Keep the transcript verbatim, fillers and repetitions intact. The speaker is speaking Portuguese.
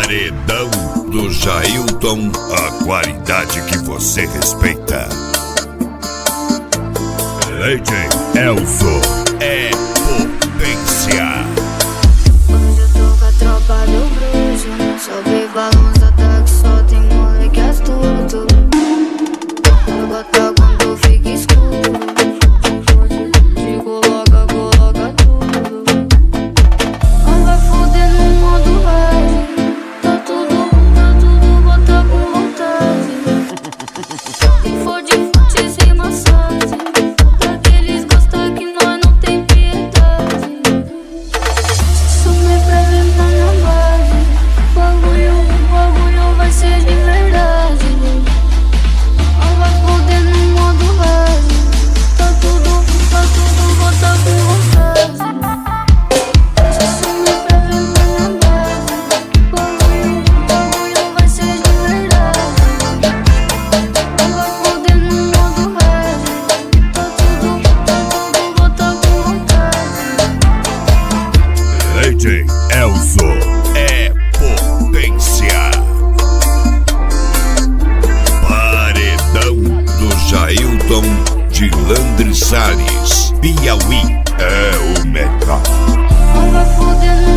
Paredão do Jailton, a qualidade que você respeita. Lady Elzo é potência. Hoje eu tô com a tropa do bruxo. Sobe balança, tá que só tem moleque astuto. Bota quando fica escuro. Te coloca, coloca tudo. Não vai foder no modo hard. Tá tudo, tá tudo, bota com vontade. Se for de fute sem massagem, daqueles gosta que nós não tem piedade. Sumir pra ver na minha base. Bagulho, bagulho vai ser de verdade. Não vai foder no modo hard. Tá tudo, tá tudo, bota com vontade. Sumir pra ver na minha base. Bagulho, bagulho vai ser de verdade. Não vai foder no modo hard. Tá tudo, tá tudo, bota com vontade. Lady Elzo é potência. Paredão do Jailton de Landry Salles, Piauí é o melhor. Não vai foder no